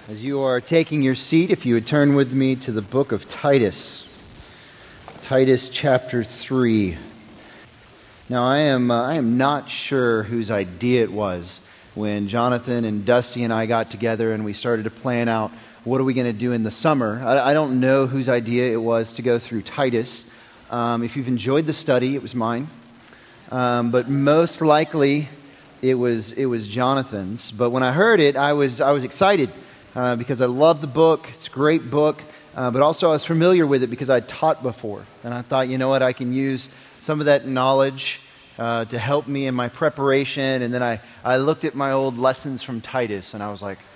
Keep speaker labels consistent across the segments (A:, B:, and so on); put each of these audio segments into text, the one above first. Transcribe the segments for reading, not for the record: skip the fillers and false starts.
A: As you are taking your seat, if you would turn with me to the book of Titus. Titus chapter 3. Now, I am not sure whose idea it was when Jonathan and Dusty and I got together and we started to plan out what are we going to do in the summer. I don't know whose idea it was to go through Titus. If you've enjoyed the study, it was mine. But most likely it was Jonathan's. But when I heard it, I was excited. Because I love the book. It's a great book. But also I was familiar with it because I taught before. And I thought, you know what, I can use some of that knowledge to help me in my preparation. And then I looked at my old lessons from Titus and I was like,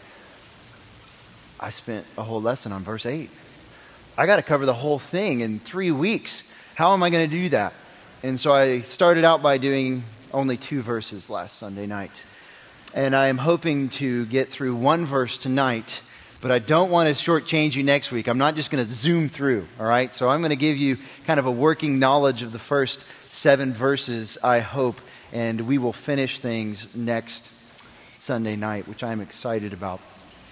A: I spent a whole lesson on verse 8. I got to cover the whole thing in 3 weeks. How am I going to do that? And so I started out by doing only 2 verses last Sunday night. And I am hoping to get through 1 verse tonight, but I don't want to shortchange you next week. I'm not just going to zoom through, all right? So I'm going to give you kind of a working knowledge of the first 7 verses, I hope, and we will finish things next Sunday night, which I'm excited about.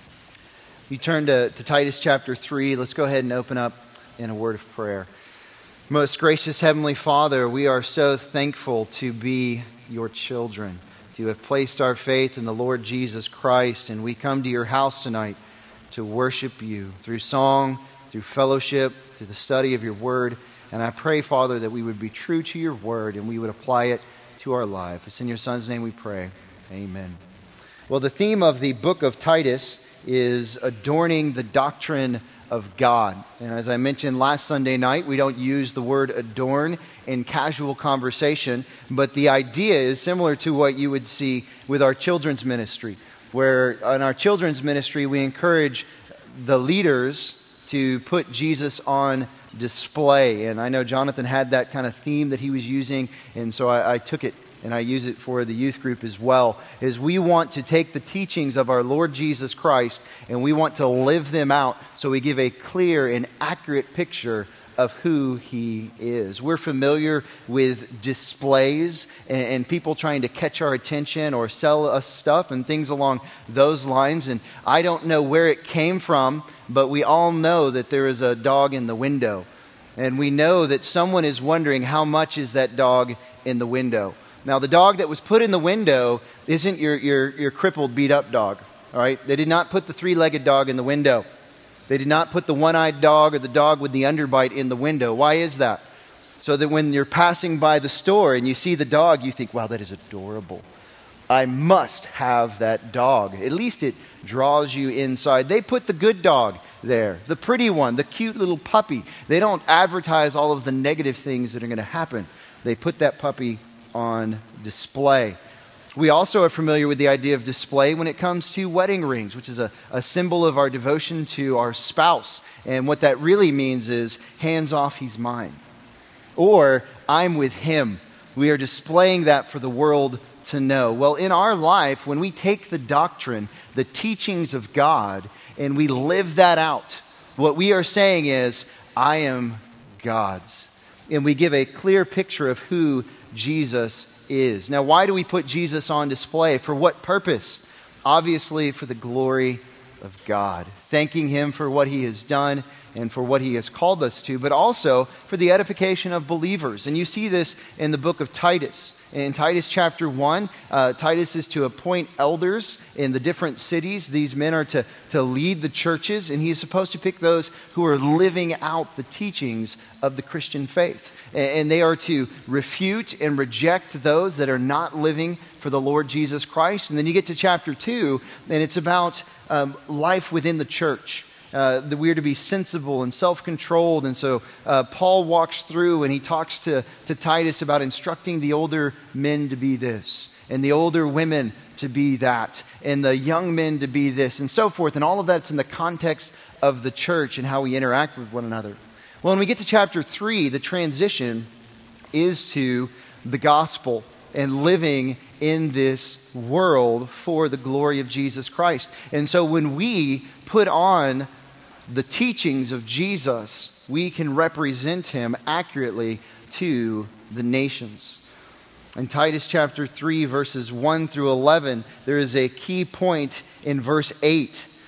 A: You turn to Titus chapter 3. Let's go ahead and open up in a word of prayer. Most gracious Heavenly Father, we are so thankful to be your children. You have placed our faith in the Lord Jesus Christ, and we come to your house tonight to worship you through song, through fellowship, through the study of your word. And I pray, Father, that we would be true to your word and we would apply it to our life. It's in your Son's name we pray. Amen. Well, the theme of the book of Titus is adorning the doctrine of God. And as I mentioned last Sunday night, we don't use the word adorn in casual conversation, but the idea is similar to what you would see with our children's ministry, where in our children's ministry we encourage the leaders to put Jesus on display. And I know Jonathan had that kind of theme that he was using, and so I took it and I use it for the youth group as well, is we want to take the teachings of our Lord Jesus Christ and we want to live them out so we give a clear and accurate picture of who he is. We're familiar with displays and people trying to catch our attention or sell us stuff and things along those lines. And I don't know where it came from, but we all know that there is a dog in the window. And we know that someone is wondering how much is that dog in the window. Now, the dog that was put in the window isn't your crippled, beat-up dog, all right? They did not put the 3-legged dog in the window. They did not put the one-eyed dog or the dog with the underbite in the window. Why is that? So that when you're passing by the store and you see the dog, you think, wow, that is adorable. I must have that dog. At least it draws you inside. They put the good dog there, the pretty one, the cute little puppy. They don't advertise all of the negative things that are going to happen. They put that puppy on display. We also are familiar with the idea of display when it comes to wedding rings, which is a symbol of our devotion to our spouse. And what that really means is, hands off, he's mine. Or, I'm with him. We are displaying that for the world to know. Well, in our life, when we take the doctrine, the teachings of God, and we live that out, what we are saying is, I am God's. And we give a clear picture of who Jesus is. Now, why do we put Jesus on display? For what purpose? Obviously, for the glory of God. Thanking him for what he has done and for what he has called us to, but also for the edification of believers. And you see this in the book of Titus. In Titus chapter 1, Titus is to appoint elders in the different cities. These men are to lead the churches, and he is supposed to pick those who are living out the teachings of the Christian faith. And they are to refute and reject those that are not living for the Lord Jesus Christ. And then you get to chapter 2, and it's about life within the church. That we are to be sensible and self-controlled. And so Paul walks through and he talks to Titus about instructing the older men to be this, and the older women to be that, and the young men to be this, and so forth. And all of that's in the context of the church and how we interact with one another. Well, when we get to chapter 3, the transition is to the gospel and living in this world for the glory of Jesus Christ. And so when we put on the teachings of Jesus, we can represent him accurately to the nations. In Titus chapter 3, verses 1 through 11, there is a key point in verse 8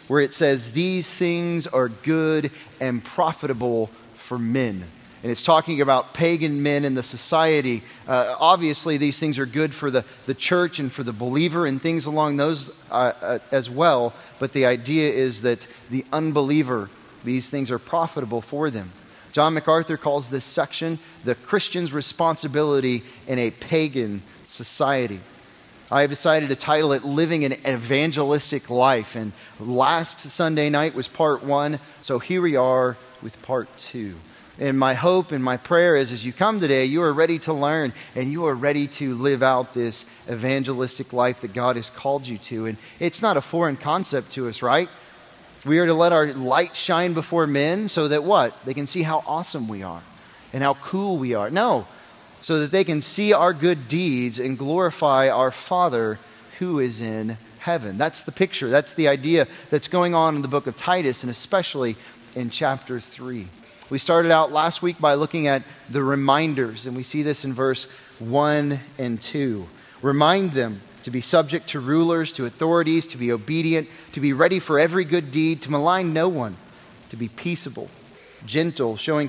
A: where it says, these things are good and profitable for men. And it's talking about pagan men in the society. Obviously, these things are good for the church and for the believer and things along those as well. But the idea is that the unbeliever, these things are profitable for them. John MacArthur calls this section the Christian's responsibility in a pagan society. I have decided to title it Living an Evangelistic Life. And last Sunday night was part 1. So here we are with part 2. And my hope and my prayer is as you come today, you are ready to learn and you are ready to live out this evangelistic life that God has called you to. And it's not a foreign concept to us, right? We are to let our light shine before men so that what? They can see how awesome we are and how cool we are. No, so that they can see our good deeds and glorify our Father who is in heaven. That's the picture. That's the idea that's going on in the book of Titus, and especially in chapter 3. We started out last week by looking at the reminders, and we see this in verse 1 and 2. Remind them to be subject to rulers, to authorities, to be obedient, to be ready for every good deed, to malign no one, to be peaceable, gentle, showing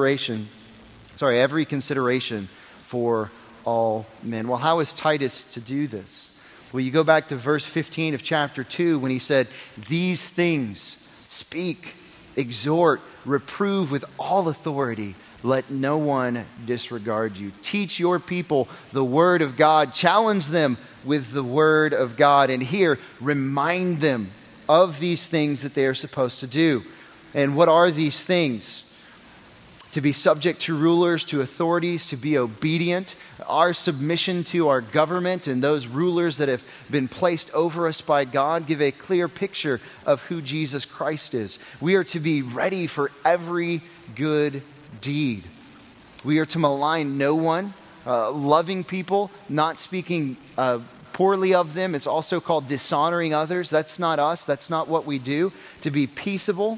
A: every consideration for all men. Well, how is Titus to do this? Well, you go back to verse 15 of chapter 2 when he said, these things speak, exhort, reprove with all authority. Let no one disregard you. Teach your people the word of God. Challenge them with the word of God. And here, remind them of these things that they are supposed to do. And what are these things? To be subject to rulers, to authorities, to be obedient. Our submission to our government and those rulers that have been placed over us by God give a clear picture of who Jesus Christ is. We are to be ready for every good deed. We are to malign no one, loving people, not speaking poorly of them. It's also called dishonoring others. That's not us. That's not what we do. To be peaceable.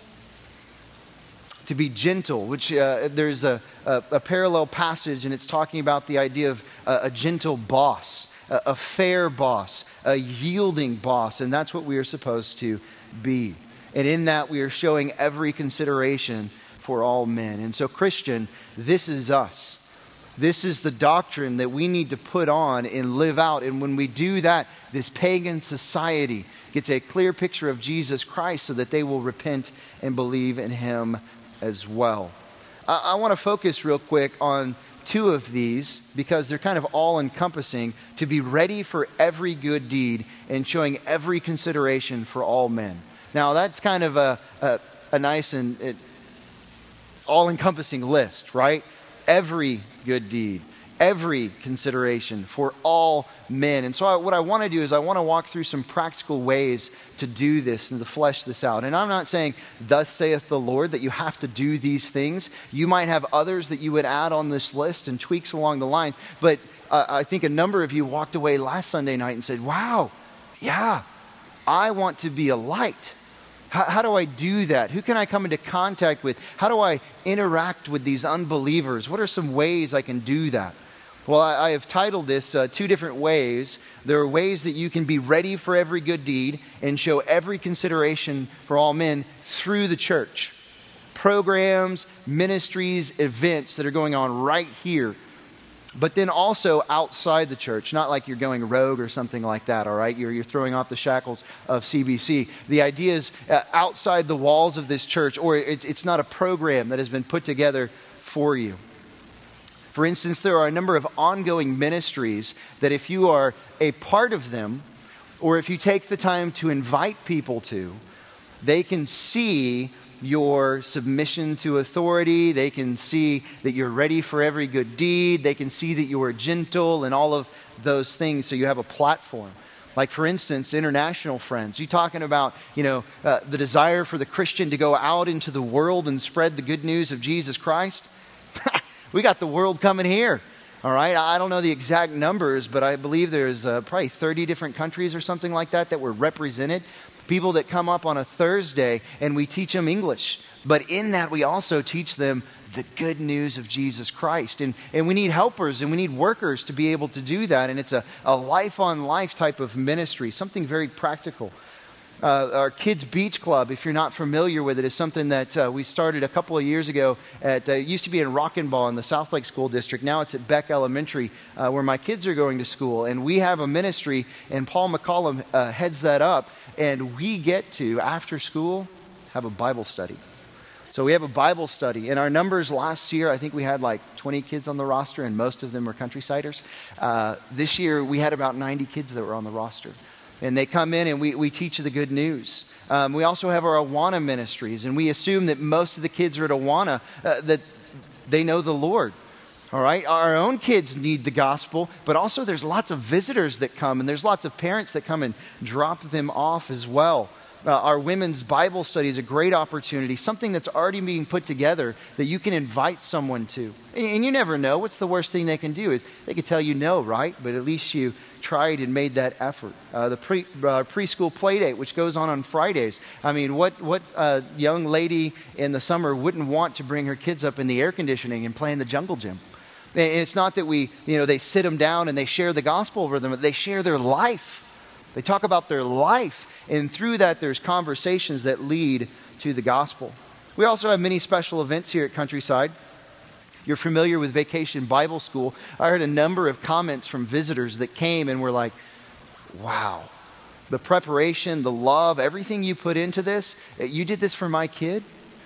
A: To be gentle, which there's a parallel passage, and it's talking about the idea of a gentle boss, a fair boss, a yielding boss, and that's what we are supposed to be. And in that, we are showing every consideration for all men. And so, Christian, this is us. This is the doctrine that we need to put on and live out. And when we do that, this pagan society gets a clear picture of Jesus Christ so that they will repent and believe in him as well. I want to focus real quick on 2 of these because they're kind of all-encompassing, to be ready for every good deed and showing every consideration for all men. Now, that's kind of a nice and all-encompassing list, right? Every good deed, every consideration for all men. And so what I want to do is I want to walk through some practical ways to do this and to flesh this out. And I'm not saying, thus saith the Lord, that you have to do these things. You might have others that you would add on this list and tweaks along the lines. But I think a number of you walked away last Sunday night and said, wow, yeah, I want to be a light. How do I do that? Who can I come into contact with? How do I interact with these unbelievers? What are some ways I can do that? Well, I have titled this 2 different ways. There are ways that you can be ready for every good deed and show every consideration for all men through the church. Programs, ministries, events that are going on right here. But then also outside the church, not like you're going rogue or something like that, all right? You're throwing off the shackles of CBC. The idea is outside the walls of this church, or it's not a program that has been put together for you. For instance, there are a number of ongoing ministries that if you are a part of them, or if you take the time to invite people to, they can see your submission to authority. They can see that you're ready for every good deed. They can see that you are gentle and all of those things. So you have a platform. Like, for instance, International Friends. You talking about, the desire for the Christian to go out into the world and spread the good news of Jesus Christ? We got the world coming here. All right, I don't know the exact numbers, but I believe there's probably 30 different countries or something like that were represented. People that come up on a Thursday and we teach them English. But in that, we also teach them the good news of Jesus Christ. And we need helpers and we need workers to be able to do that. And it's a life-on-life type of ministry, something very practical. Our Kids Beach Club, if you're not familiar with it, is something that we started a couple of years ago. It used to be in Rockinball in the South Lake School District. Now it's at Beck Elementary, where my kids are going to school. And we have a ministry, and Paul McCollum heads that up. And we get to, after school, have a Bible study. So we have a Bible study. And our numbers last year, I think we had like 20 kids on the roster, and most of them were Countrysiders. This year, we had about 90 kids that were on the roster. And they come in and we teach the good news. We also have our Awana ministries, and we assume that most of the kids are at Awana, that they know the Lord. All right? Our own kids need the gospel, but also there's lots of visitors that come, and there's lots of parents that come and drop them off as well. Our women's Bible study is a great opportunity, something that's already being put together that you can invite someone to. And you never know. What's the worst thing they can do is they could tell you no, right? But at least you tried and made that effort. The preschool play date, which goes on Fridays. I mean, what young lady in the summer wouldn't want to bring her kids up in the air conditioning and play in the jungle gym? And it's not that they sit them down and they share the gospel with them. They share their life. They talk about their life. And through that, there's conversations that lead to the gospel. We also have many special events here at Countryside. You're familiar with Vacation Bible School. I heard a number of comments from visitors that came and were like, wow, the preparation, the love, everything you put into this, you did this for my kid?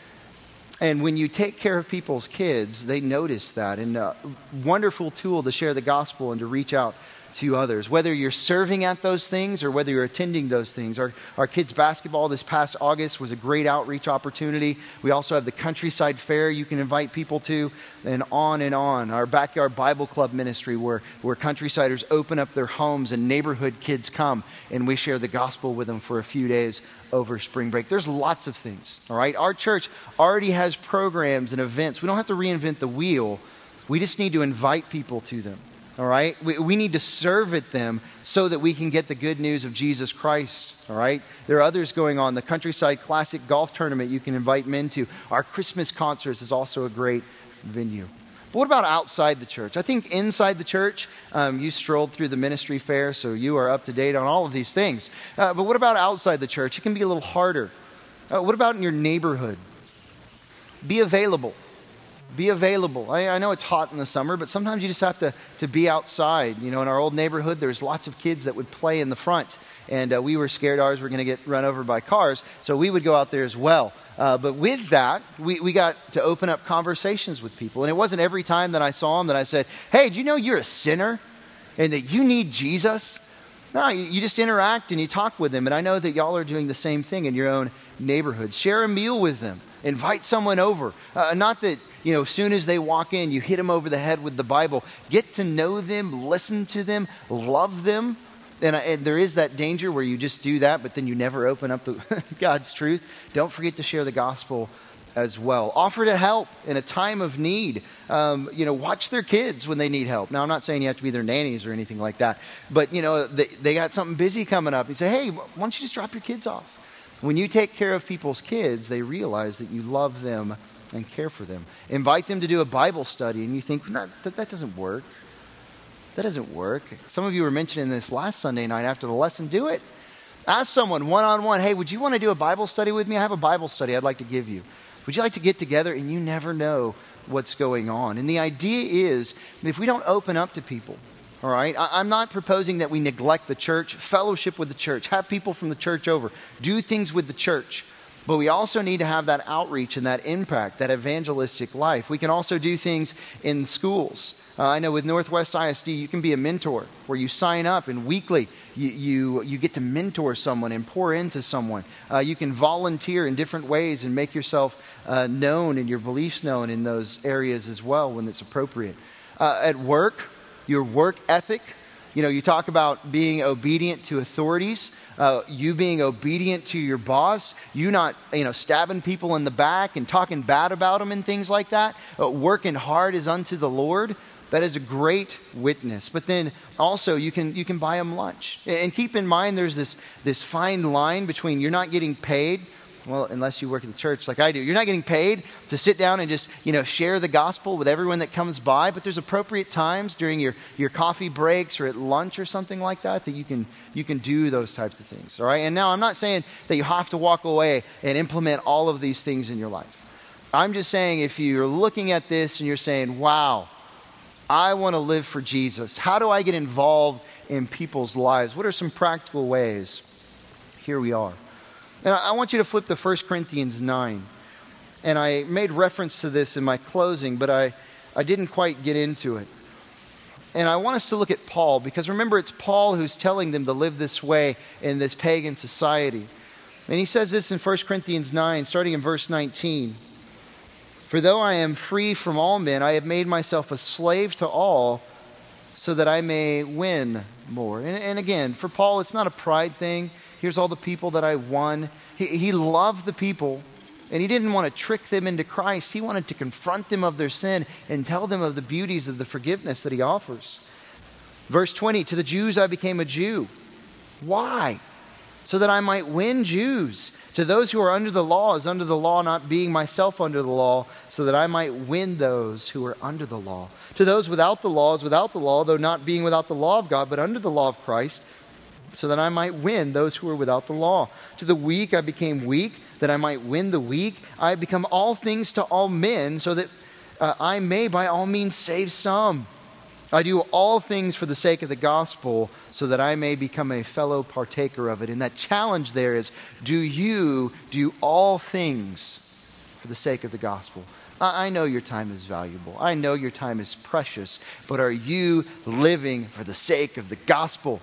A: And when you take care of people's kids, they notice that. And a wonderful tool to share the gospel and to reach out to others, whether you're serving at those things or whether you're attending those things. Our kids' basketball this past August was a great outreach opportunity. We also have the Countryside Fair you can invite people to, and on and on. Our Backyard Bible Club ministry where Countrysiders open up their homes and neighborhood kids come and we share the gospel with them for a few days over spring break. There's lots of things, all right? Our church already has programs and events. We don't have to reinvent the wheel. We just need to invite people to them. All right? We need to serve at them so that we can get the good news of Jesus Christ. All right? There are others going on. The Countryside Classic Golf Tournament you can invite men to. Our Christmas concerts is also a great venue. But what about outside the church? I think inside the church, you strolled through the ministry fair, so you are up to date on all of these things. But what about outside the church? It can be a little harder. What about in your neighborhood? Be available. Be available. I know it's hot in the summer, but sometimes you just have to be outside. You know, in our old neighborhood, there's lots of kids that would play in the front. And we were scared ours were going to get run over by cars, so we would go out there as well. But with that, we got to open up conversations with people. And it wasn't every time that I saw them that I said, hey, do you know you're a sinner and that you need Jesus? No, you just interact and you talk with them. And I know that y'all are doing the same thing in your own neighborhood. Share a meal with them. Invite someone over. Not that, as soon as they walk in, you hit them over the head with the Bible. Get to know them, listen to them, love them. And there is that danger where you just do that, but then you never open up God's truth. Don't forget to share the gospel as well. Offer to help in a time of need. Watch their kids when they need help. Now, I'm not saying you have to be their nannies or anything like that, but, they got something busy coming up. You say, hey, why don't you just drop your kids off? When you take care of people's kids, they realize that you love them and care for them. Invite them to do a Bible study, and you think, that doesn't work. That doesn't work. Some of you were mentioning this last Sunday night after the lesson. Do it. Ask someone one-on-one, hey, would you want to do a Bible study with me? I have a Bible study I'd like to give you. Would you like to get together? And you never know what's going on. And the idea is, if we don't open up to people, all right, I'm not proposing that we neglect the church, fellowship with the church, have people from the church over, do things with the church. But we also need to have that outreach and that impact, that evangelistic life. We can also do things in schools. I know with Northwest ISD, you can be a mentor where you sign up and weekly you get to mentor someone and pour into someone. You can volunteer in different ways and make yourself known and your beliefs known in those areas as well when it's appropriate. At work, your work ethic. You talk about being obedient to authorities, you being obedient to your boss, you not, stabbing people in the back and talking bad about them and things like that. Working hard is unto the Lord. That is a great witness. But then also you can buy them lunch. And keep in mind there's this fine line between you're not getting paid Well, unless you work at the church like I do. You're not getting paid to sit down and just, share the gospel with everyone that comes by, but there's appropriate times during your coffee breaks or at lunch or something like that you can do those types of things, all right? And now I'm not saying that you have to walk away and implement all of these things in your life. I'm just saying if you're looking at this and you're saying, wow, I want to live for Jesus. How do I get involved in people's lives? What are some practical ways? Here we are. And I want you to flip to 1 Corinthians 9. And I made reference to this in my closing, but I didn't quite get into it. And I want us to look at Paul, because remember, it's Paul who's telling them to live this way in this pagan society. And he says this in 1 Corinthians 9, starting in verse 19. For though I am free from all men, I have made myself a slave to all, so that I may win more. And again, for Paul, it's not a pride thing. Here's all the people that I won. He loved the people, and he didn't want to trick them into Christ. He wanted to confront them of their sin and tell them of the beauties of the forgiveness that he offers. Verse 20, to the Jews I became a Jew. Why? So that I might win Jews. To those who are under the law, as under the law, not being myself under the law, so that I might win those who are under the law. To those without the law, as without the law, though not being without the law of God, but under the law of Christ, so that I might win those who are without the law. To the weak I became weak, that I might win the weak. I have become all things to all men, so that I may by all means save some. I do all things for the sake of the gospel, so that I may become a fellow partaker of it. And that challenge there is, do you do all things for the sake of the gospel? I know your time is valuable. I know your time is precious. But are you living for the sake of the gospel?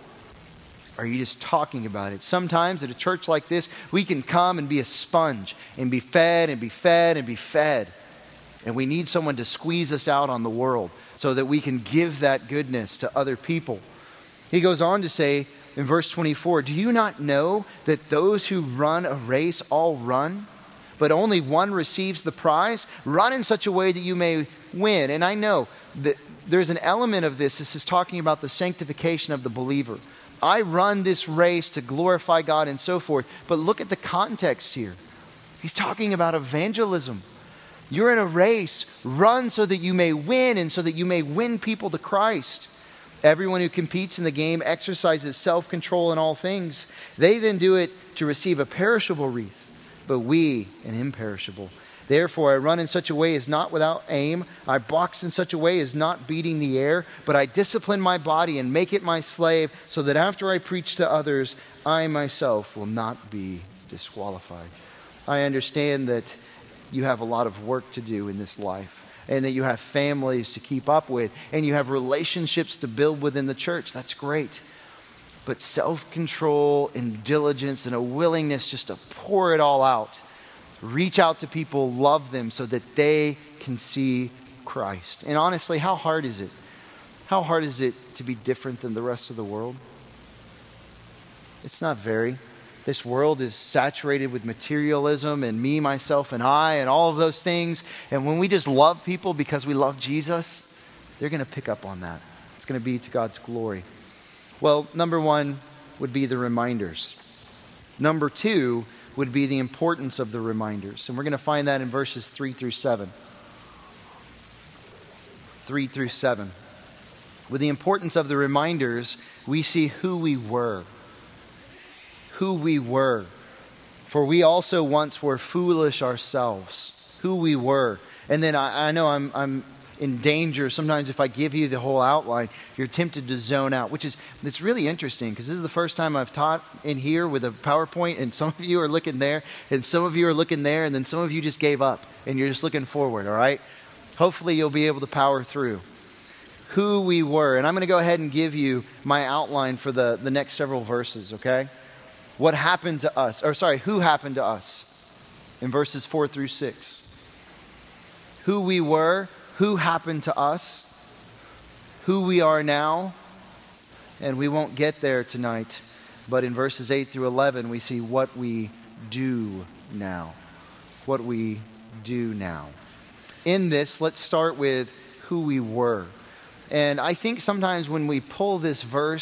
A: Are you just talking about it? Sometimes at a church like this, we can come and be a sponge and be fed and be fed and be fed. And we need someone to squeeze us out on the world so that we can give that goodness to other people. He goes on to say in verse 24, do you not know that those who run a race all run, but only one receives the prize? Run in such a way that you may win. And I know that there's an element of this. This is talking about the sanctification of the believer. I run this race to glorify God and so forth. But look at the context here. He's talking about evangelism. You're in a race. Run so that you may win and so that you may win people to Christ. Everyone who competes in the game exercises self-control in all things. They then do it to receive a perishable wreath, but we an imperishable. Therefore, I run in such a way as not without aim. I box in such a way as not beating the air. But I discipline my body and make it my slave, so that after I preach to others, I myself will not be disqualified. I understand that you have a lot of work to do in this life, and that you have families to keep up with, and you have relationships to build within the church. That's great. But self-control and diligence and a willingness just to pour it all out. Reach out to people, love them so that they can see Christ. And honestly, how hard is it? How hard is it to be different than the rest of the world? It's not very. This world is saturated with materialism and me, myself, and I, and all of those things. And when we just love people because we love Jesus, they're going to pick up on that. It's going to be to God's glory. Well, number one would be the reminders. Number two would be the importance of the reminders. And we're going to find that in verses 3 through 7. 3 through 7. With the importance of the reminders, we see who we were. Who we were. For we also once were foolish ourselves. Who we were. And then I know I'm in danger. Sometimes if I give you the whole outline, you're tempted to zone out, it's really interesting because this is the first time I've taught in here with a PowerPoint, and some of you are looking there, and some of you are looking there, and then some of you just gave up, and you're just looking forward, all right? Hopefully you'll be able to power through. Who we were. And I'm going to go ahead and give you my outline for the next several verses, okay? What happened to us, who happened to us in verses 4 through 6. Who we were, who happened to us, who we are now, and we won't get there tonight, but in verses 8 through 11, we see what we do now. What we do now. In this, let's start with who we were. And I think sometimes when we pull this verse,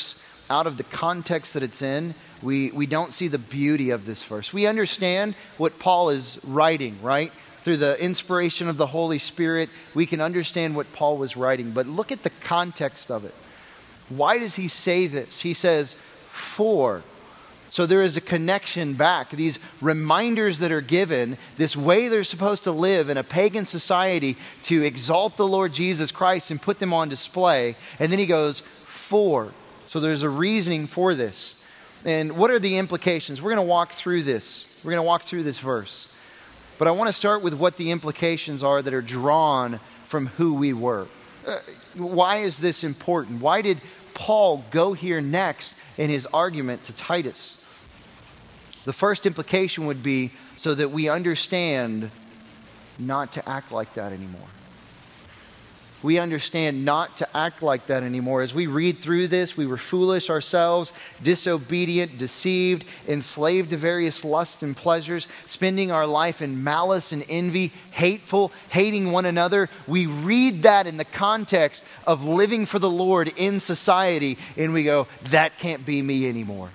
A: out of the context that it's in, we don't see the beauty of this verse. We understand what Paul is writing, right? Through the inspiration of the Holy Spirit, we can understand what Paul was writing. But look at the context of it. Why does he say this? He says, for. So there is a connection back. These reminders that are given, this way they're supposed to live in a pagan society to exalt the Lord Jesus Christ and put them on display. And then he goes, for. So there's a reasoning for this. And what are the implications? We're going to walk through this. We're going to walk through this verse. But I want to start with what the implications are that are drawn from who we were. Why is this important? Why did Paul go here next in his argument to Titus? The first implication would be so that we understand not to act like that anymore. We understand not to act like that anymore. As we read through this, we were foolish ourselves, disobedient, deceived, enslaved to various lusts and pleasures, spending our life in malice and envy, hateful, hating one another. We read that in the context of living for the Lord in society, and we go, that can't be me anymore.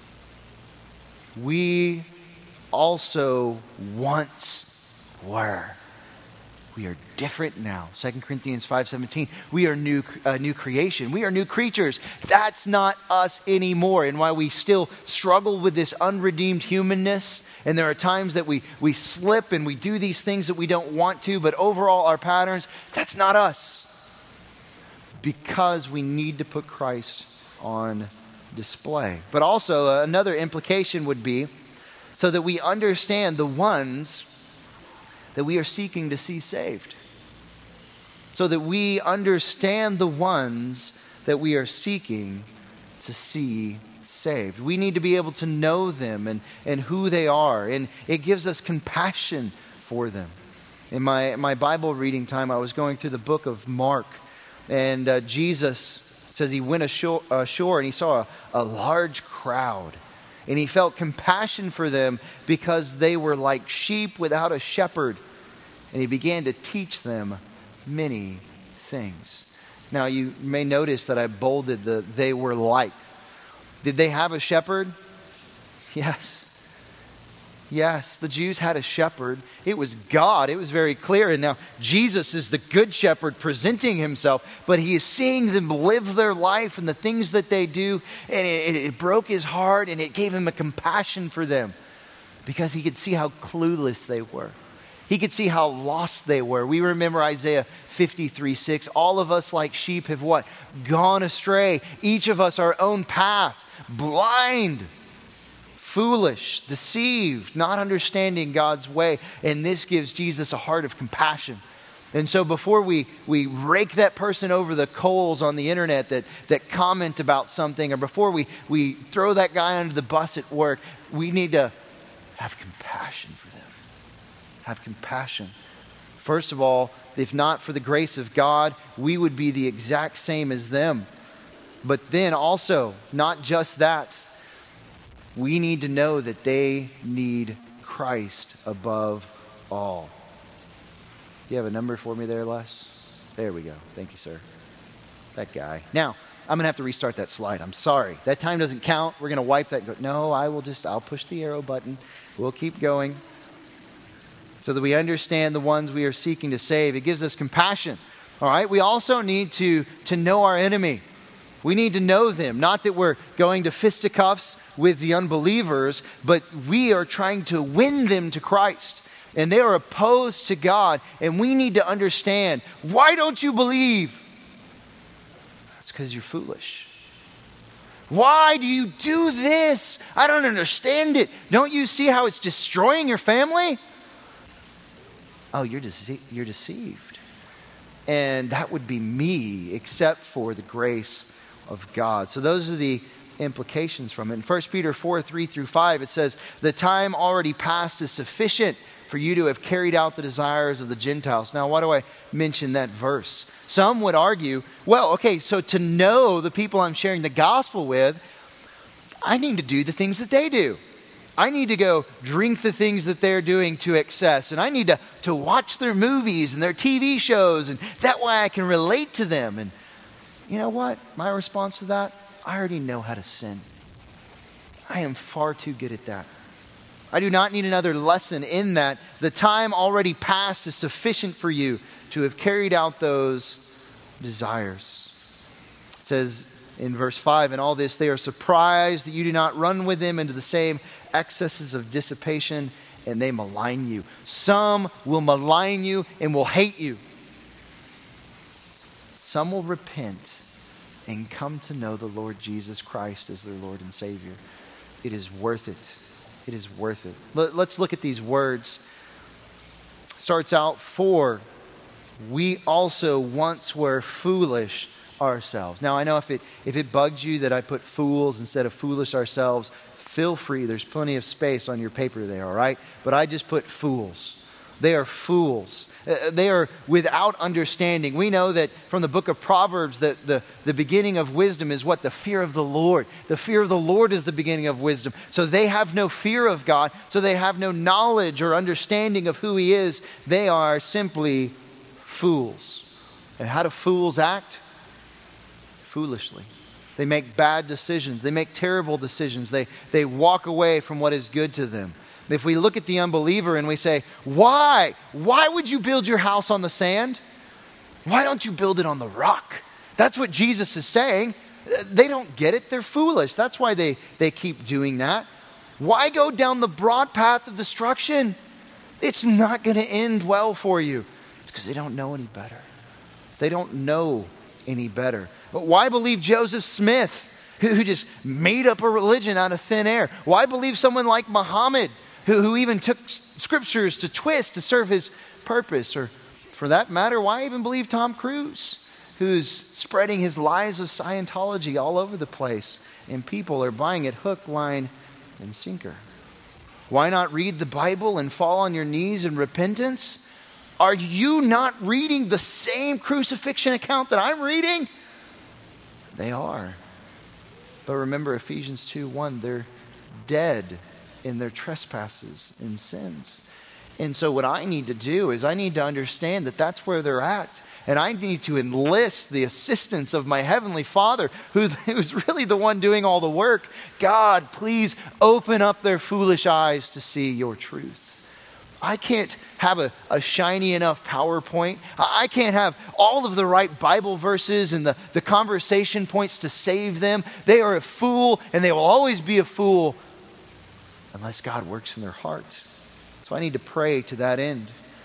A: We also once were. We are different now. 2 Corinthians 5:17. We are new creation. We are new creatures. That's not us anymore. And while we still struggle with this unredeemed humanness, and there are times that we slip and we do these things that we don't want to, but overall our patterns, that's not us. Because we need to put Christ on display. But also another implication would be so that we understand the ones that we are seeking to see saved. So that we understand the ones that we are seeking to see saved. We need to be able to know them and who they are. And it gives us compassion for them. In my Bible reading time, I was going through the book of Mark. And Jesus says he went ashore and he saw a large crowd. And he felt compassion for them because they were like sheep without a shepherd. And he began to teach them many things. Now you may notice that I bolded the they were like. Did they have a shepherd? Yes. Yes, the Jews had a shepherd. It was God. It was very clear. And now Jesus is the good shepherd presenting himself. But he is seeing them live their life and the things that they do. And it broke his heart and it gave him a compassion for them. Because he could see how clueless they were. He could see how lost they were. We remember Isaiah 53:6. All of us like sheep have what? Gone astray. Each of us our own path. Blind. Foolish, deceived, not understanding God's way. And this gives Jesus a heart of compassion. And so before we rake that person over the coals on the internet that comment about something, or before we throw that guy under the bus at work, we need to have compassion for them. Have compassion. First of all, if not for the grace of God, we would be the exact same as them. But then also, not just that, we need to know that they need Christ above all. Do you have a number for me there, Les? There we go. Thank you, sir. That guy. Now, I'm going to have to restart that slide. I'm sorry. That time doesn't count. We're going to wipe that. No, I'll push the arrow button. We'll keep going. So that we understand the ones we are seeking to save. It gives us compassion. All right? We also need to know our enemy. We need to know them. Not that we're going to fisticuffs with the unbelievers, but we are trying to win them to Christ. And they are opposed to God. And we need to understand, why don't you believe? That's because you're foolish. Why do you do this? I don't understand it. Don't you see how it's destroying your family? Oh, you're deceived. And that would be me, except for the grace of God. So those are the implications from it. In 1 Peter 4:3-5, it says, the time already past is sufficient for you to have carried out the desires of the Gentiles. Now, why do I mention that verse? Some would argue, well, okay, so to know the people I'm sharing the gospel with, I need to do the things that they do. I need to go drink the things that they're doing to excess. And I need to watch their movies and their TV shows. And that way I can relate to them. And you know what? My response to that? I already know how to sin. I am far too good at that. I do not need another lesson in that. The time already past is sufficient for you to have carried out those desires. It says in verse 5, in all this they are surprised that you do not run with them into the same excesses of dissipation, and they malign you. Some will malign you and will hate you. Some will repent and come to know the Lord Jesus Christ as their Lord and Savior. It is worth it. It is worth it. Let's look at these words. Starts out, for we also once were foolish ourselves. Now I know if it bugs you that I put fools instead of foolish ourselves, feel free. There's plenty of space on your paper there, all right? But I just put fools. They are fools. They are without understanding. We know that from the book of Proverbs that the beginning of wisdom is what? The fear of the Lord. The fear of the Lord is the beginning of wisdom. So they have no fear of God. So they have no knowledge or understanding of who He is. They are simply fools. And how do fools act? Foolishly. They make bad decisions. They make terrible decisions. They walk away from what is good to them. If we look at the unbeliever and we say, why? Why would you build your house on the sand? Why don't you build it on the rock? That's what Jesus is saying. They don't get it. They're foolish. That's why they keep doing that. Why go down the broad path of destruction? It's not going to end well for you. It's because they don't know any better. They don't know any better. But why believe Joseph Smith, who just made up a religion out of thin air? Why believe someone like Muhammad, who even took scriptures to twist to serve his purpose? Or for that matter, why even believe Tom Cruise, who's spreading his lies of Scientology all over the place, and people are buying it hook, line, and sinker? Why not read the Bible and fall on your knees in repentance? Are you not reading the same crucifixion account that I'm reading? They are. But remember Ephesians 2:1, they're dead in their trespasses and sins. And so what I need to do is I need to understand that that's where they're at. And I need to enlist the assistance of my Heavenly Father, who's really the one doing all the work. God, please open up their foolish eyes to see your truth. I can't have a shiny enough PowerPoint. I can't have all of the right Bible verses and the conversation points to save them. They are a fool, and they will always be a fool unless God works in their heart. So I need to pray to that end.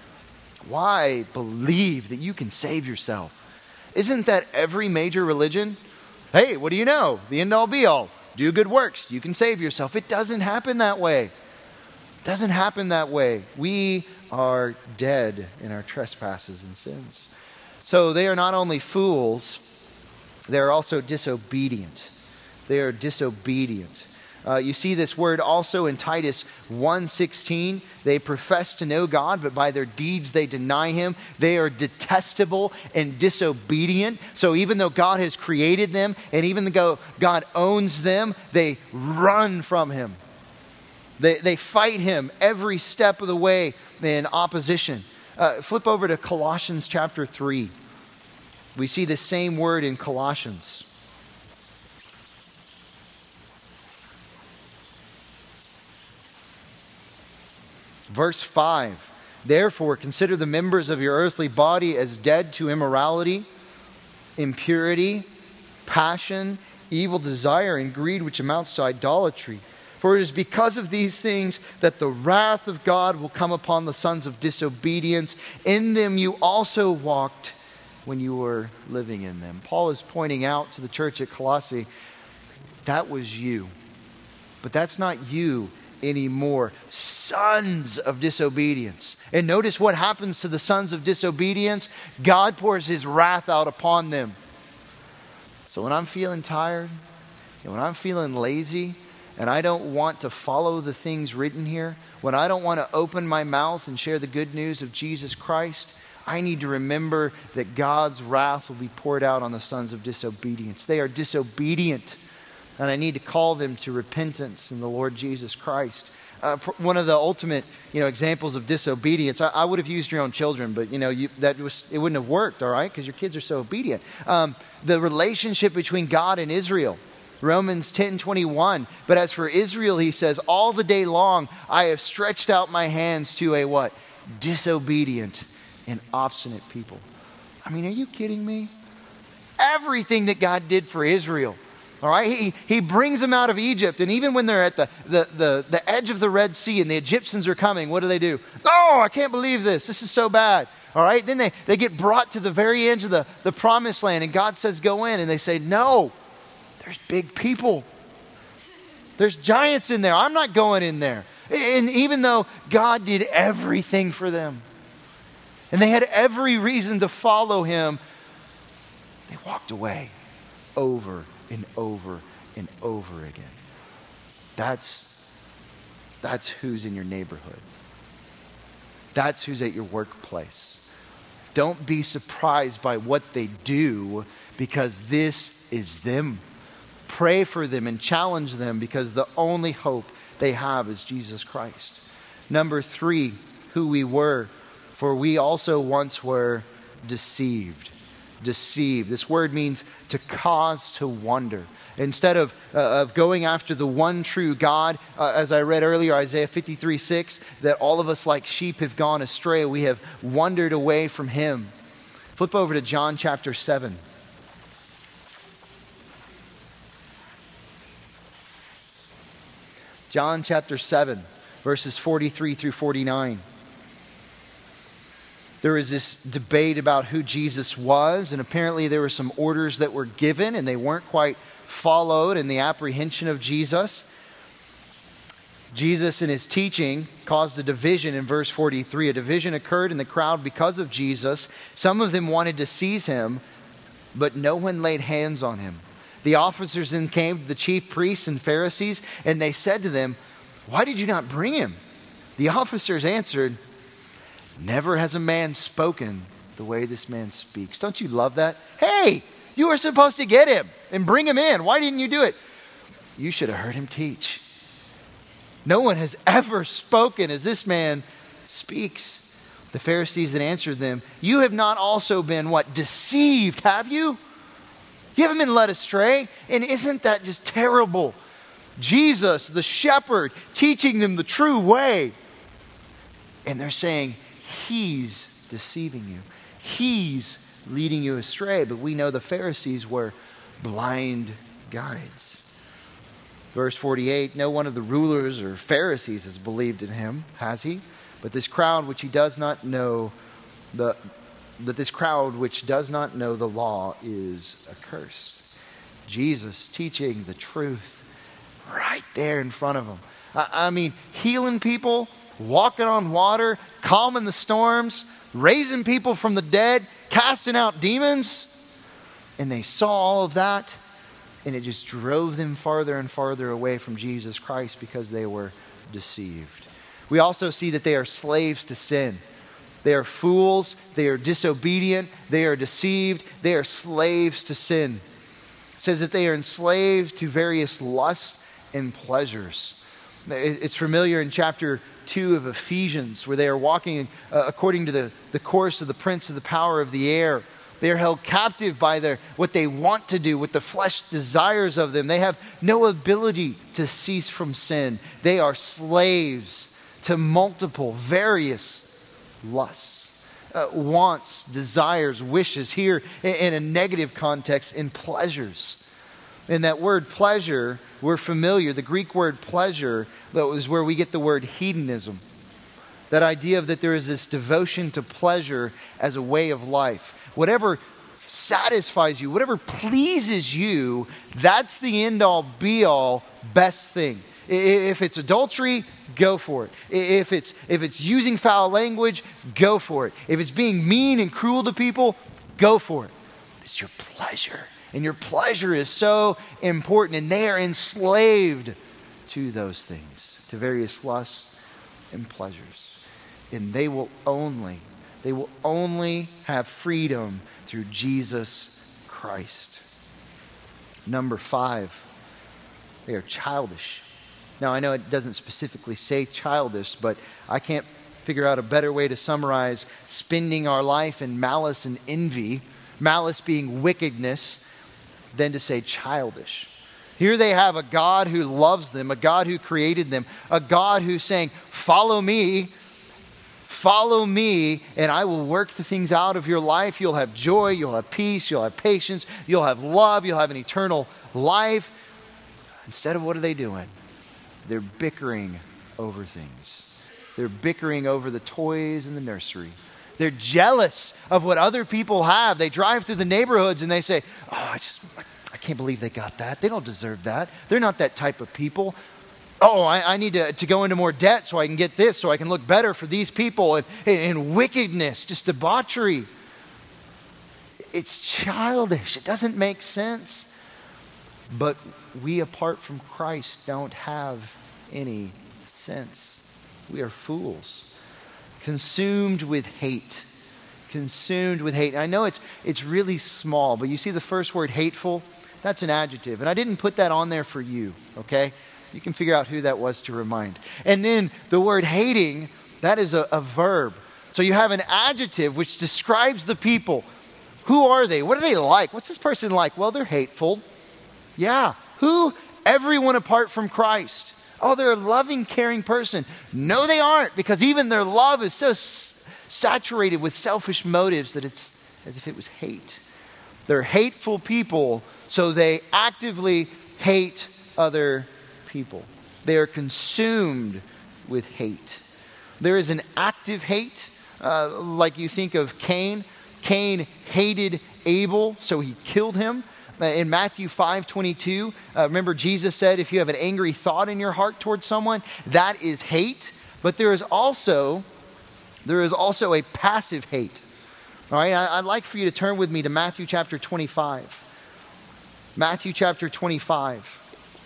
A: Why believe that you can save yourself? Isn't that every major religion? Hey, what do you know? The end all be all. Do good works. You can save yourself. It doesn't happen that way. It doesn't happen that way. We are dead in our trespasses and sins. So they are not only fools, they are also disobedient. They are disobedient. You see this word also in Titus 1:16. They profess to know God, but by their deeds they deny Him. They are detestable and disobedient. So even though God has created them, and even though God owns them, they run from Him. They fight Him every step of the way in opposition. Flip over to Colossians chapter 3. We see the same word in Colossians. Verse 5, therefore consider the members of your earthly body as dead to immorality, impurity, passion, evil desire, and greed, which amounts to idolatry. For it is because of these things that the wrath of God will come upon the sons of disobedience. In them you also walked when you were living in them. Paul is pointing out to the church at Colossae, that was you. But that's not you anymore. Sons of disobedience. And notice what happens to the sons of disobedience. God pours His wrath out upon them. So when I'm feeling tired, and when I'm feeling lazy, and I don't want to follow the things written here, when I don't want to open my mouth and share the good news of Jesus Christ, I need to remember that God's wrath will be poured out on the sons of disobedience. They are disobedient. And I need to call them to repentance in the Lord Jesus Christ. One of the ultimate, examples of disobedience. I would have used your own children, but it wouldn't have worked, all right, because your kids are so obedient. The relationship between God and Israel. Romans 10:21, but as for Israel, he says, all the day long I have stretched out my hands to a what? Disobedient and obstinate people. I mean, are you kidding me? Everything that God did for Israel. All right, he brings them out of Egypt, and even when they're at the edge of the Red Sea and the Egyptians are coming, what do? Oh, I can't believe this. This is so bad. All right, then they get brought to the very edge of the promised land, and God says, go in, and they say, no, there's big people. There's giants in there. I'm not going in there. And even though God did everything for them, and they had every reason to follow him, they walked away over and over and over again. That's who's in your neighborhood. That's who's at your workplace. Don't be surprised by what they do, because this is them. Pray for them and challenge them, because the only hope they have is Jesus Christ. Number 3, who we were. For we also once were deceived. Deceived. This word means to cause to wonder. Instead of going after the one true God, as I read earlier, Isaiah 53:6, that all of us like sheep have gone astray. We have wandered away from him. Flip over to John chapter 7. John chapter 7, verses 43 through 49. There was this debate about who Jesus was, and apparently there were some orders that were given, and they weren't quite followed in the apprehension of Jesus. Jesus in his teaching caused a division in verse 43. A division occurred in the crowd because of Jesus. Some of them wanted to seize him, but no one laid hands on him. The officers then came to the chief priests and Pharisees, and they said to them, why did you not bring him? The officers answered, never has a man spoken the way this man speaks. Don't you love that? Hey, you were supposed to get him and bring him in. Why didn't you do it? You should have heard him teach. No one has ever spoken as this man speaks. The Pharisees then answered them, you have not also been, what, deceived, have you? You haven't been led astray? And isn't that just terrible? Jesus, the shepherd, teaching them the true way. And they're saying, he's deceiving you. He's leading you astray. But we know the Pharisees were blind guides. Verse 48, no one of the rulers or Pharisees has believed in him, has he? But this crowd which does not know the law is accursed. Jesus teaching the truth right there in front of them. I mean, healing people, walking on water, calming the storms, raising people from the dead, casting out demons. And they saw all of that, and it just drove them farther and farther away from Jesus Christ because they were deceived. We also see that they are slaves to sin. They are fools, they are disobedient, they are deceived, they are slaves to sin. It says that they are enslaved to various lusts and pleasures. It's familiar in chapter 2 of Ephesians, where they are walking according to the course of the prince of the power of the air. They are held captive by what they want to do, what the flesh desires of them. They have no ability to cease from sin. They are slaves to multiple, various lusts, wants, desires, wishes, here in a negative context, in pleasures. And that word pleasure, we're familiar. The Greek word pleasure, that was where we get the word hedonism. That idea of that there is this devotion to pleasure as a way of life. Whatever satisfies you, whatever pleases you, that's the end-all, be-all, best thing. If it's adultery, go for it. If it's using foul language, go for it. If it's being mean and cruel to people, go for it. It's your pleasure. And your pleasure is so important. And they are enslaved to those things, to various lusts and pleasures. And they will only have freedom through Jesus Christ. Number 5, they are childish. Now, I know it doesn't specifically say childish, but I can't figure out a better way to summarize spending our life in malice and envy, malice being wickedness, than to say childish. Here they have a God who loves them, a God who created them, a God who's saying, follow me, and I will work the things out of your life. You'll have joy, you'll have peace, you'll have patience, you'll have love, you'll have an eternal life. Instead of what are they doing? They're bickering over things. They're bickering over the toys in the nursery. They're jealous of what other people have. They drive through the neighborhoods and they say, oh, I can't believe they got that. They don't deserve that. They're not that type of people. Oh, I need to go into more debt so I can get this, so I can look better for these people. And wickedness, just debauchery. It's childish. It doesn't make sense. But we, apart from Christ, don't have any sense. We are fools, consumed with hate. Consumed with hate. I know it's really small, but you see the first word, hateful? That's an adjective. And I didn't put that on there for you, okay? You can figure out who that was to remind. And then the word hating, that is a verb. So you have an adjective which describes the people. Who are they? What are they like? What's this person like? Well, they're hateful. Yeah. Who? Everyone apart from Christ. Oh, they're a loving, caring person. No, they aren't, because even their love is so saturated with selfish motives that it's as if it was hate. They're hateful people, so they actively hate other people. They are consumed with hate. There is an active hate, like you think of Cain. Cain hated Abel, so he killed him. In Matthew 5:22, remember Jesus said, if you have an angry thought in your heart towards someone, that is hate. But there is also a passive hate. All right, I'd like for you to turn with me to Matthew chapter 25. Matthew chapter 25.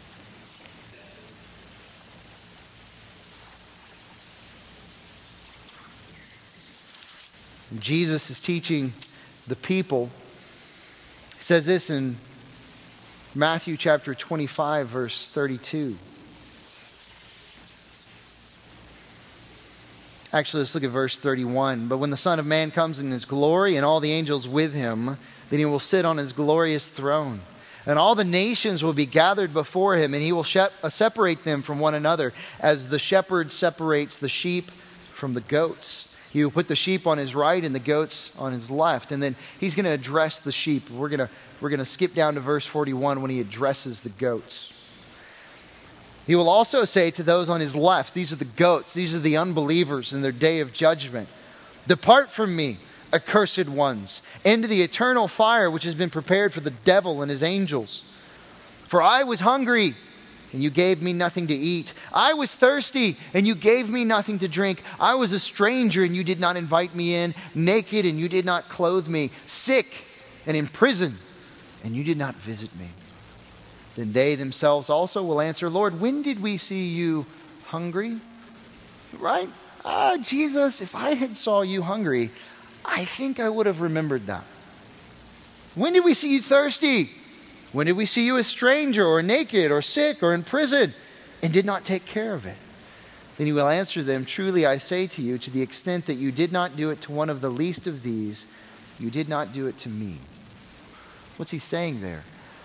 A: Jesus is teaching the people. He says this in Matthew chapter 25, verse 32. Actually, let's look at verse 31. But when the Son of Man comes in his glory and all the angels with him, then he will sit on his glorious throne. And all the nations will be gathered before him, and he will separate them from one another, as the shepherd separates the sheep from the goats. He will put the sheep on his right and the goats on his left. And then he's going to address the sheep. We're going to skip down to verse 41 when he addresses the goats. He will also say to those on his left, these are the goats, these are the unbelievers in their day of judgment, depart from me, accursed ones, into the eternal fire which has been prepared for the devil and his angels. For I was hungry, and you gave me nothing to eat. I was thirsty, and you gave me nothing to drink. I was a stranger, and you did not invite me in. Naked, and you did not clothe me. Sick, and in prison, and you did not visit me. Then they themselves also will answer, Lord, when did we see you hungry? Right? Jesus, if I had saw you hungry, I think I would have remembered that. When did we see you thirsty? When did we see you a stranger or naked or sick or in prison and did not take care of it? Then he will answer them, truly I say to you, to the extent that you did not do it to one of the least of these, you did not do it to me. What's he saying there?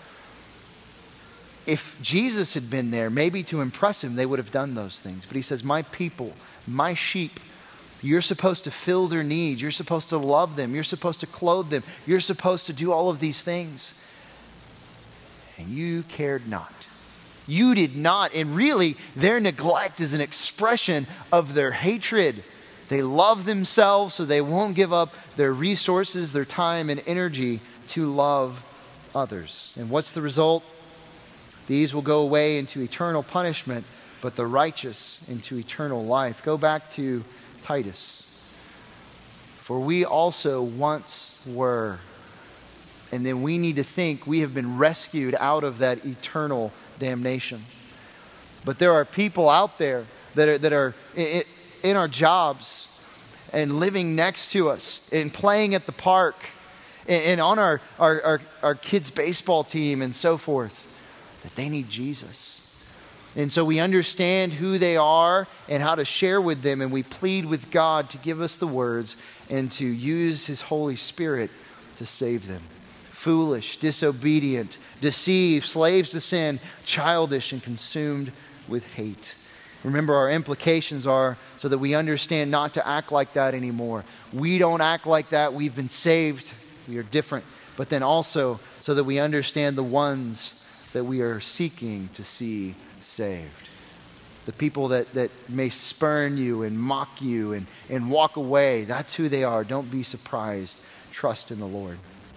A: If Jesus had been there, maybe to impress him, they would have done those things. But he says, my people, my sheep, you're supposed to fill their needs. You're supposed to love them. You're supposed to clothe them. You're supposed to do all of these things. And you cared not. You did not. And really, their neglect is an expression of their hatred. They love themselves, so they won't give up their resources, their time, and energy to love others. And what's the result? These will go away into eternal punishment, but the righteous into eternal life. Go back to Titus. For we also once were. And then we need to think we have been rescued out of that eternal damnation. But there are people out there that are in our jobs and living next to us and playing at the park and on our kids' baseball team and so forth, that they need Jesus. And so we understand who they are and how to share with them, and we plead with God to give us the words and to use His Holy Spirit to save them. foolish, disobedient, deceived, slaves to sin, childish, and consumed with hate. Remember, our implications are so that we understand not to act like that anymore. We don't act like that. We've been saved. We are different. But then also so that we understand the ones that we are seeking to see saved. The people that may spurn you and mock you and walk away. That's who they are. Don't be surprised. Trust in the Lord.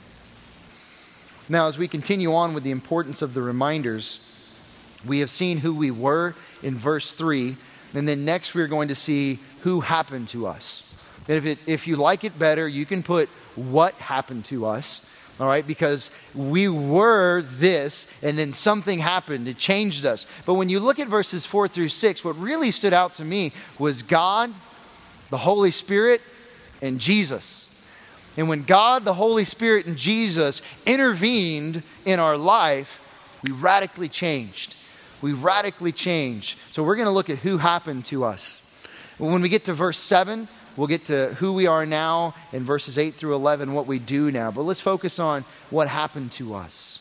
A: Now, as we continue on with the importance of the reminders, we have seen who we were in verse 3, and then next we're going to see who happened to us. And if you like it better, you can put what happened to us, all right, because we were this, and then something happened. It changed us. But when you look at verses 4 through 6, what really stood out to me was God, the Holy Spirit, and Jesus. And when God, the Holy Spirit, and Jesus intervened in our life, we radically changed. We radically changed. So we're going to look at who happened to us. When we get to verse 7, we'll get to who we are now, in verses 8 through 11, what we do now. But let's focus on what happened to us.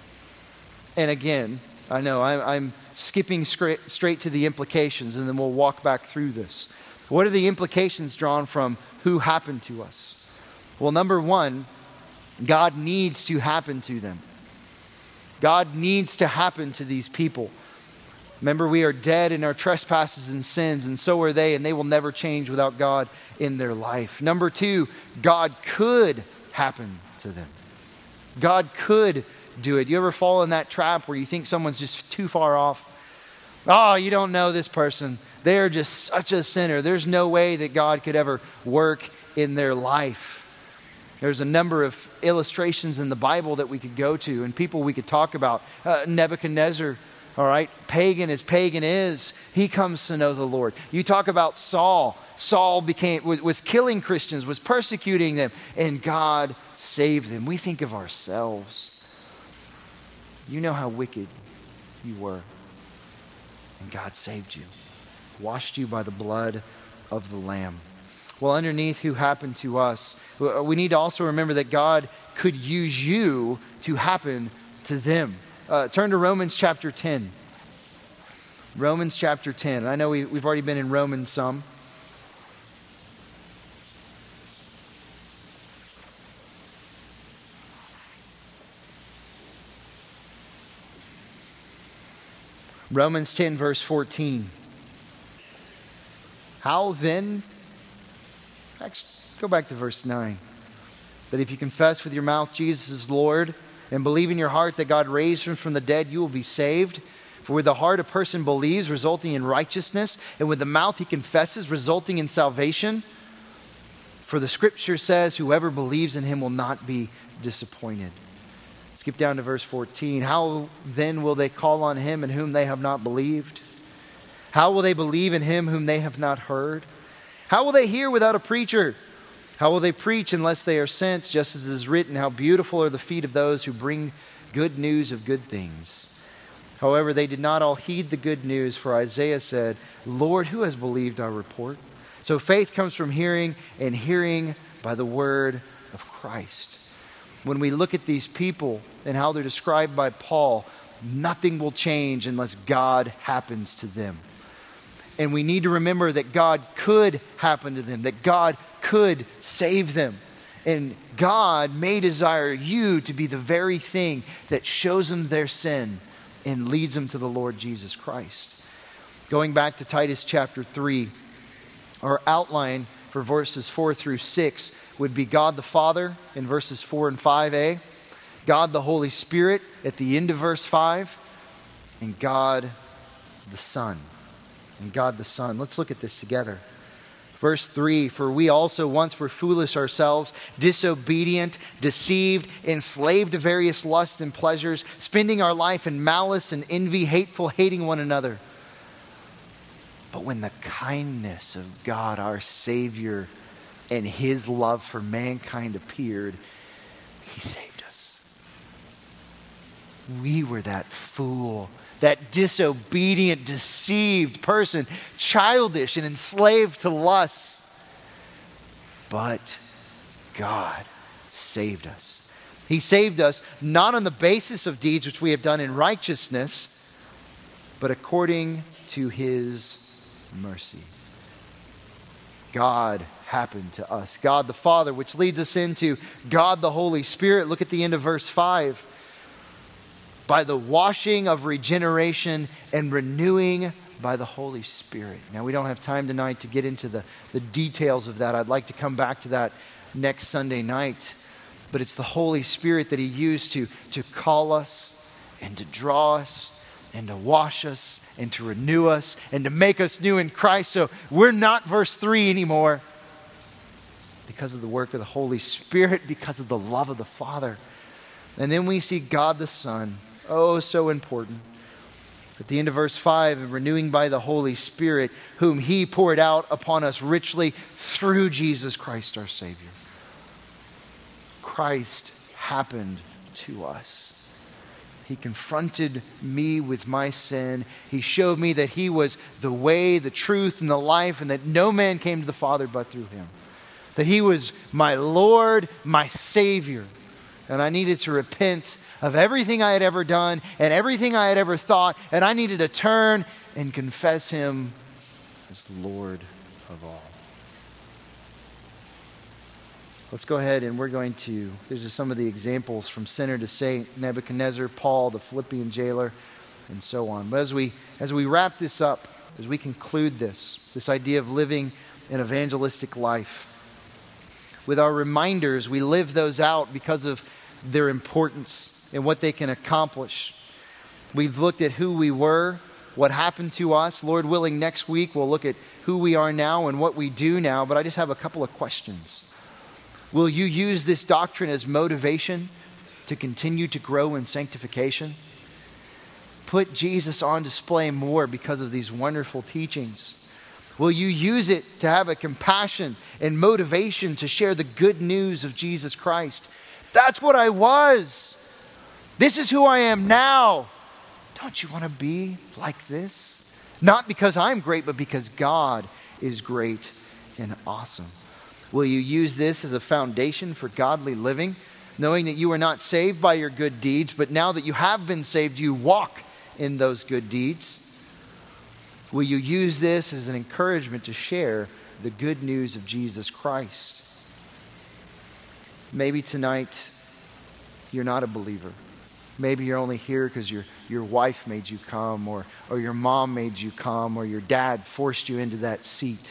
A: And again, I know I'm skipping straight to the implications, and then we'll walk back through this. What are the implications drawn from who happened to us? Well, number one, God needs to happen to them. God needs to happen to these people. Remember, we are dead in our trespasses and sins, and so are they, and they will never change without God in their life. Number two, God could happen to them. God could do it. You ever fall in that trap where you think someone's just too far off? Oh, you don't know this person. They are just such a sinner. There's no way that God could ever work in their life. There's a number of illustrations in the Bible that we could go to and people we could talk about. Nebuchadnezzar, all right, pagan as pagan is, he comes to know the Lord. You talk about Saul. Saul was killing Christians, was persecuting them, and God saved them. We think of ourselves. You know how wicked you were, and God saved you, washed you by the blood of the Lamb. Well, underneath who happened to us, we need to also remember that God could use you to happen to them. Turn to Romans chapter 10. Romans chapter 10. And I know we've already been in Romans some. Romans 10 verse 14. How then... Actually, go back to verse 9. That if you confess with your mouth Jesus is Lord and believe in your heart that God raised him from the dead, you will be saved. For with the heart a person believes, resulting in righteousness, and with the mouth he confesses, resulting in salvation. For the scripture says, whoever believes in him will not be disappointed. Skip down to verse 14. How then will they call on him in whom they have not believed? How will they believe in him whom they have not heard? How will they hear without a preacher? How will they preach unless they are sent? Just as it is written, how beautiful are the feet of those who bring good news of good things. However, they did not all heed the good news, for Isaiah said, Lord, who has believed our report? So faith comes from hearing, and hearing by the word of Christ. When we look at these people and how they're described by Paul, nothing will change unless God happens to them. And we need to remember that God could happen to them, that God could save them. And God may desire you to be the very thing that shows them their sin and leads them to the Lord Jesus Christ. Going back to Titus chapter 3, our outline for verses 4 through 6 would be God the Father in verses 4 and 5a, God the Holy Spirit at the end of verse 5, and God the Son. And God the Son. Let's look at this together. Verse 3, for we also once were foolish ourselves, disobedient, deceived, enslaved to various lusts and pleasures, spending our life in malice and envy, hateful, hating one another. But when the kindness of God, our Savior, and his love for mankind appeared, he saved us. We were that fool, that disobedient, deceived person, childish and enslaved to lusts. But God saved us. He saved us not on the basis of deeds which we have done in righteousness, but according to his mercy. God happened to us. God the Father, which leads us into God the Holy Spirit. Look at the end of verse 5. By the washing of regeneration and renewing by the Holy Spirit. Now, we don't have time tonight to get into the details of that. I'd like to come back to that next Sunday night. But it's the Holy Spirit that he used to call us and to draw us and to wash us and to renew us and to make us new in Christ. So we're not verse 3 anymore because of the work of the Holy Spirit, because of the love of the Father. And then we see God the Son. Oh, so important. At the end of verse 5, renewing by the Holy Spirit, whom he poured out upon us richly through Jesus Christ our Savior. Christ happened to us. He confronted me with my sin. He showed me that he was the way, the truth, and the life, and that no man came to the Father but through him. That he was my Lord, my Savior. And I needed to repent of everything I had ever done and everything I had ever thought, and I needed to turn and confess him as Lord of all. Let's go ahead and we're going to, these are some of the examples from sinner to saint, Nebuchadnezzar, Paul, the Philippian jailer, and so on. But as we wrap this up, as we conclude this idea of living an evangelistic life, with our reminders, we live those out because of their importance and what they can accomplish. We've looked at who we were, what happened to us. Lord willing, next week we'll look at who we are now and what we do now. But I just have a couple of questions. Will you use this doctrine as motivation to continue to grow in sanctification? Put Jesus on display more because of these wonderful teachings. Will you use it to have a compassion and motivation to share the good news of Jesus Christ? That's what I was. This is who I am now. Don't you want to be like this? Not because I'm great, but because God is great and awesome. Will you use this as a foundation for godly living, knowing that you are not saved by your good deeds, but now that you have been saved, you walk in those good deeds? Will you use this as an encouragement to share the good news of Jesus Christ? Maybe tonight you're not a believer. Maybe you're only here because your wife made you come, or your mom made you come, or your dad forced you into that seat.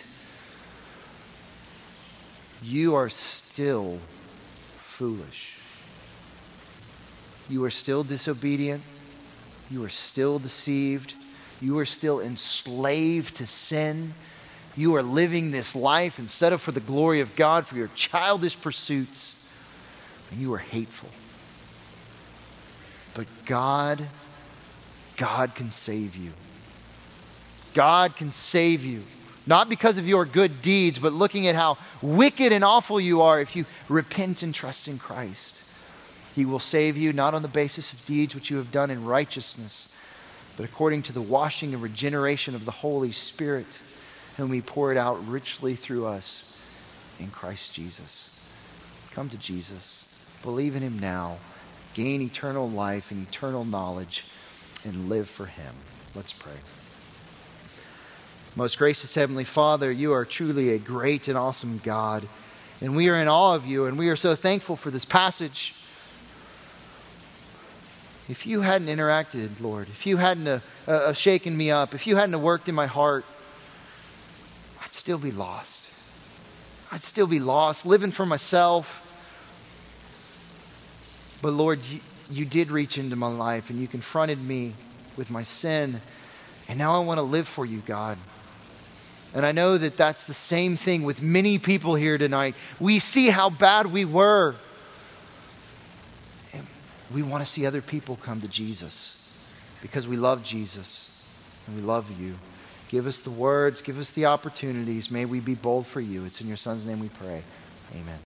A: You are still foolish. You are still disobedient. You are still deceived. You are still enslaved to sin. You are living this life instead of for the glory of God, for your childish pursuits. And you are hateful. But God can save you. God can save you. Not because of your good deeds, but looking at how wicked and awful you are if you repent and trust in Christ. He will save you not on the basis of deeds which you have done in righteousness, but according to the washing and regeneration of the Holy Spirit, whom he poured out richly through us in Christ Jesus. Come to Jesus. Believe in him now. Gain eternal life and eternal knowledge and live for him. Let's pray. Most gracious Heavenly Father, you are truly a great and awesome God. And we are in awe of you, and we are so thankful for this passage. If you hadn't interacted, Lord, if you hadn't shaken me up, if you hadn't worked in my heart, I'd still be lost. I'd still be lost, living for myself. But Lord, you did reach into my life, and you confronted me with my sin. And now I want to live for you, God. And I know that that's the same thing with many people here tonight. We see how bad we were. And we want to see other people come to Jesus because we love Jesus and we love you. Give us the words, give us the opportunities. May we be bold for you. It's in your Son's name we pray. Amen.